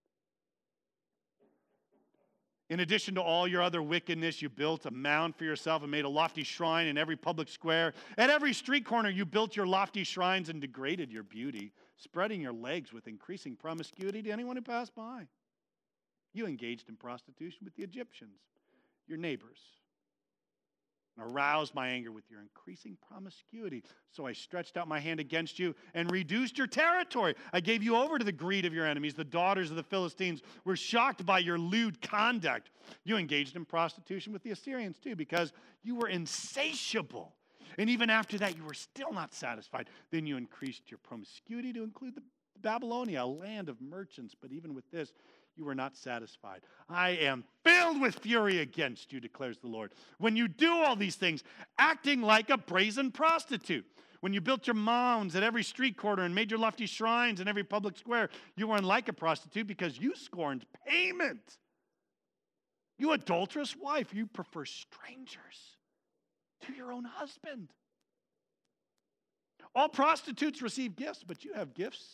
In addition to all your other wickedness, you built a mound for yourself and made a lofty shrine in every public square. At every street corner, you built your lofty shrines and degraded your beauty, spreading your legs with increasing promiscuity to anyone who passed by. You engaged in prostitution with the Egyptians, your neighbors, and aroused my anger with your increasing promiscuity. So I stretched out my hand against you and reduced your territory. I gave you over to the greed of your enemies. The daughters of the Philistines were shocked by your lewd conduct. You engaged in prostitution with the Assyrians too, because you were insatiable. And even after that, you were still not satisfied. Then you increased your promiscuity to include the Babylonia, a land of merchants. But even with this, you were not satisfied. I am filled with fury against you, declares the Lord, when you do all these things, acting like a brazen prostitute. When you built your mounds at every street corner and made your lofty shrines in every public square, you were unlike a prostitute because you scorned payment. You adulterous wife, you prefer strangers to your own husband. All prostitutes receive gifts, but you have gifts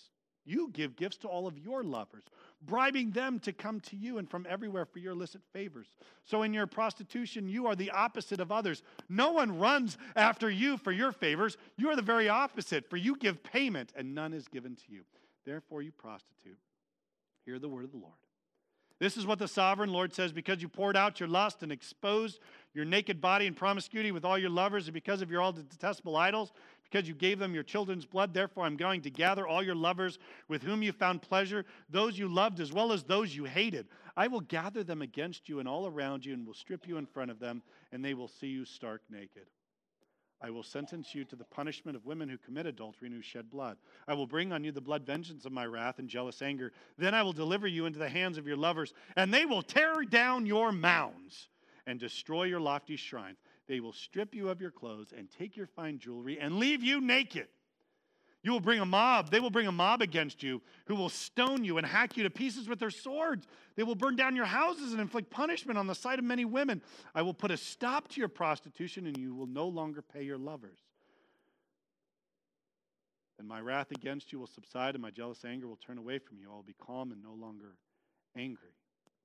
You give gifts to all of your lovers, bribing them to come to you and from everywhere for your illicit favors. So in your prostitution, you are the opposite of others. No one runs after you for your favors. You are the very opposite, for you give payment and none is given to you. Therefore, you prostitute. Hear the word of the Lord. This is what the sovereign Lord says, because you poured out your lust and exposed your naked body in promiscuity with all your lovers, and because of your all detestable idols, because you gave them your children's blood, therefore I'm going to gather all your lovers with whom you found pleasure, those you loved as well as those you hated. I will gather them against you and all around you, and will strip you in front of them, and they will see you stark naked. I will sentence you to the punishment of women who commit adultery and who shed blood. I will bring on you the blood vengeance of my wrath and jealous anger. Then I will deliver you into the hands of your lovers, and they will tear down your mounds and destroy your lofty shrines. They will strip you of your clothes and take your fine jewelry and leave you naked. They will bring a mob against you who will stone you and hack you to pieces with their swords. They will burn down your houses and inflict punishment on the sight of many women. I will put a stop to your prostitution, and you will no longer pay your lovers. Then my wrath against you will subside, and my jealous anger will turn away from you. I will be calm and no longer angry.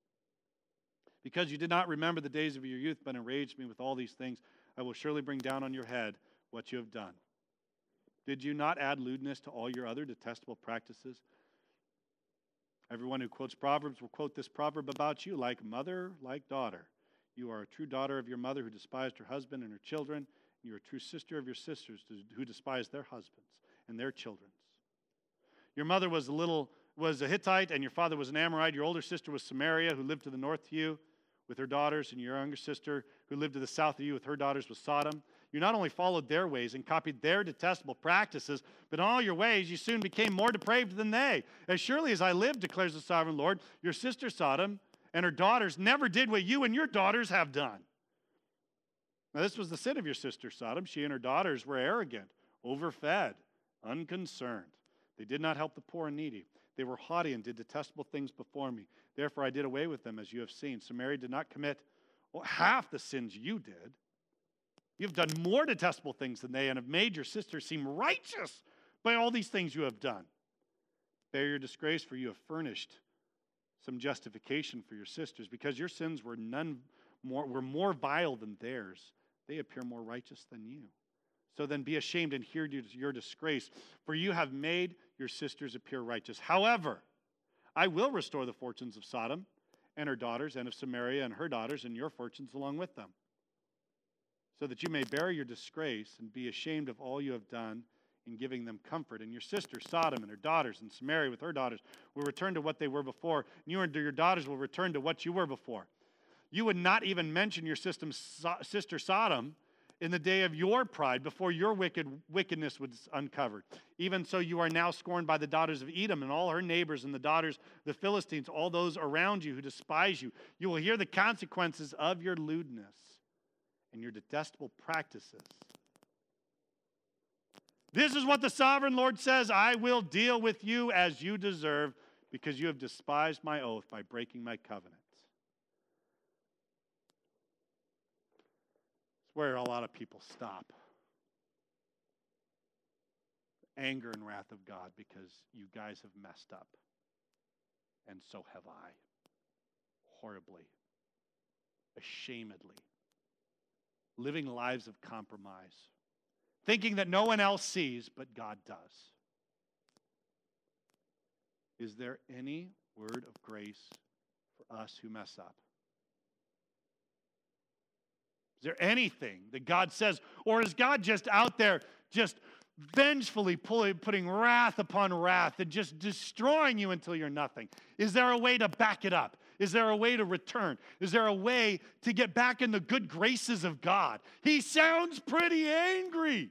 Because you did not remember the days of your youth, but enraged me with all these things, I will surely bring down on your head what you have done. Did you not add lewdness to all your other detestable practices? Everyone who quotes Proverbs will quote this proverb about you, like mother, like daughter. You are a true daughter of your mother who despised her husband and her children. And you are a true sister of your sisters who despised their husbands and their children. Your mother was a Hittite, and your father was an Amorite. Your older sister was Samaria, who lived to the north to you with her daughters, and your younger sister, who lived to the south of you with her daughters, was Sodom. You not only followed their ways and copied their detestable practices, but in all your ways you soon became more depraved than they. As surely as I live, declares the sovereign Lord, your sister Sodom and her daughters never did what you and your daughters have done. Now this was the sin of your sister Sodom. She and her daughters were arrogant, overfed, unconcerned. They did not help the poor and needy. They were haughty and did detestable things before me. Therefore I did away with them, as you have seen. Samaria did not commit half the sins you did. You've done more detestable things than they, and have made your sister seem righteous by all these things you have done. Bear your disgrace, for you have furnished some justification for your sisters, because your sins were more vile than theirs. They appear more righteous than you. So then be ashamed and hear your disgrace, for you have made your sisters appear righteous. However, I will restore the fortunes of Sodom and her daughters, and of Samaria and her daughters, and your fortunes along with them, so that you may bear your disgrace and be ashamed of all you have done in giving them comfort. And your sister Sodom and her daughters, and Samaria with her daughters, will return to what they were before, and you and your daughters will return to what you were before. You would not even mention your sister Sodom in the day of your pride, before your wickedness was uncovered. Even so, you are now scorned by the daughters of Edom and all her neighbors, and the daughters of the Philistines, all those around you who despise you. You will hear the consequences of your lewdness and your detestable practices. This is what the sovereign Lord says: I will deal with you as you deserve, because you have despised my oath by breaking my covenant. It's where a lot of people stop. Anger and wrath of God, because you guys have messed up. And so have I. Horribly. Ashamedly. Living lives of compromise, thinking that no one else sees, but God does. Is there any word of grace for us who mess up? Is there anything that God says, or is God just out there just vengefully putting wrath upon wrath and just destroying you until you're nothing? Is there a way to back it up? Is there a way to return? Is there a way to get back in the good graces of God? He sounds pretty angry.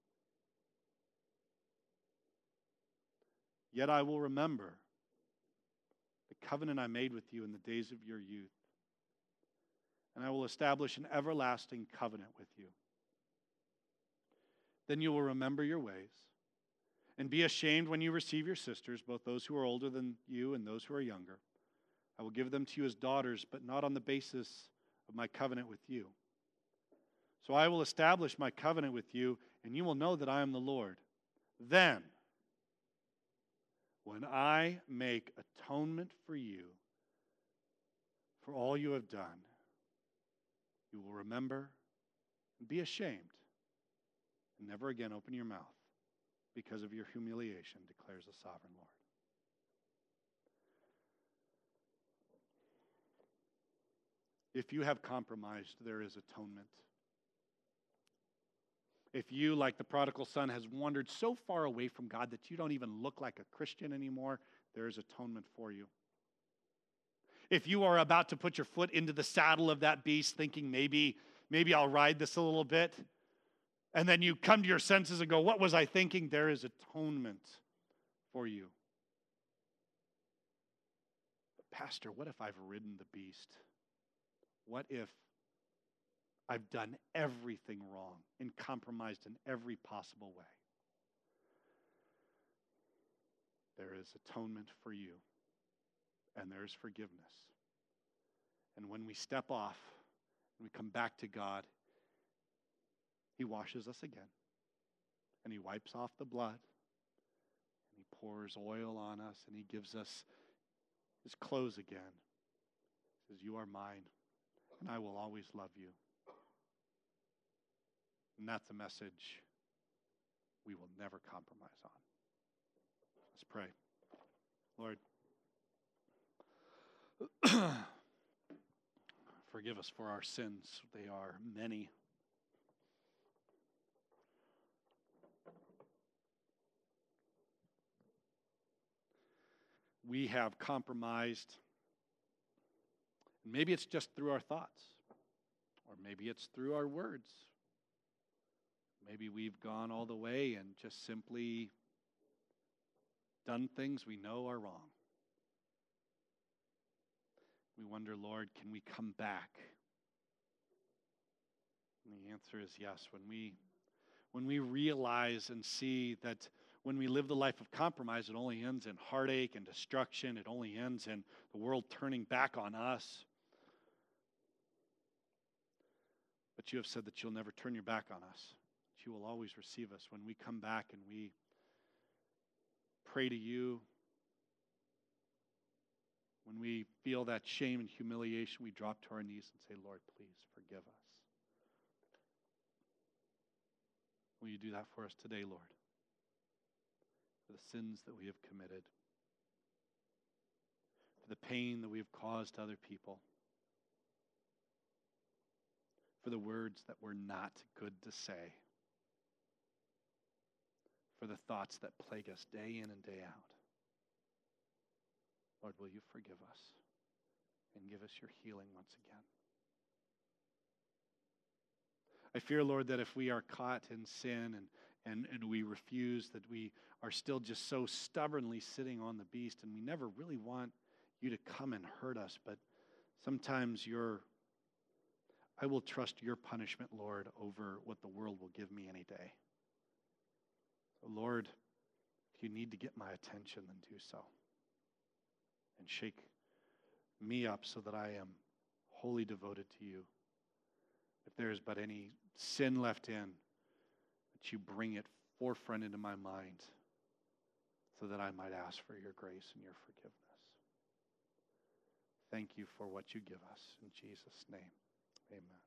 Yet I will remember the covenant I made with you in the days of your youth, and I will establish an everlasting covenant with you. Then you will remember your ways and be ashamed when you receive your sisters, both those who are older than you and those who are younger. I will give them to you as daughters, but not on the basis of my covenant with you. So I will establish my covenant with you, and you will know that I am the Lord. Then When I make atonement for you, for all you have done, you will remember and be ashamed and never again open your mouth because of your humiliation, declares the sovereign Lord. If you have compromised, there is atonement. If you, like the prodigal son, has wandered so far away from God that you don't even look like a Christian anymore, there is atonement for you. If you are about to put your foot into the saddle of that beast thinking maybe I'll ride this a little bit, and then you come to your senses and go, what was I thinking? There is atonement for you. But Pastor, what if I've ridden the beast? What if I've done everything wrong and compromised in every possible way? There is atonement for you, and there is forgiveness. And when we step off and we come back to God, He washes us again, and He wipes off the blood, and He pours oil on us, and He gives us His clothes again. He says, you are mine, and I will always love you. And that's a message we will never compromise on. Let's pray. Lord, forgive us for our sins. They are many. We have compromised. Maybe it's just through our thoughts, or maybe it's through our words. Maybe we've gone all the way and just simply done things we know are wrong. We wonder, Lord, can we come back? And the answer is yes. When we realize and see that when we live the life of compromise, it only ends in heartache and destruction. It only ends in the world turning back on us. But you have said that you'll never turn your back on us. That you will always receive us when we come back and we pray to you. When we feel that shame and humiliation, we drop to our knees and say, Lord, please forgive us. Will you do that for us today, Lord? For the sins that we have committed, for the pain that we have caused to other people, for the words that were not good to say, for the thoughts that plague us day in and day out. Lord, will you forgive us and give us your healing once again? I fear, Lord, that if we are caught in sin and we refuse, that we are still just so stubbornly sitting on the beast, and we never really want you to come and hurt us, but sometimes I will trust your punishment, Lord, over what the world will give me any day. So, Lord, if you need to get my attention, then do so. And shake me up so that I am wholly devoted to you. If there is but any sin left in, that you bring it forefront into my mind so that I might ask for your grace and your forgiveness. Thank you for what you give us. In Jesus' name, amen.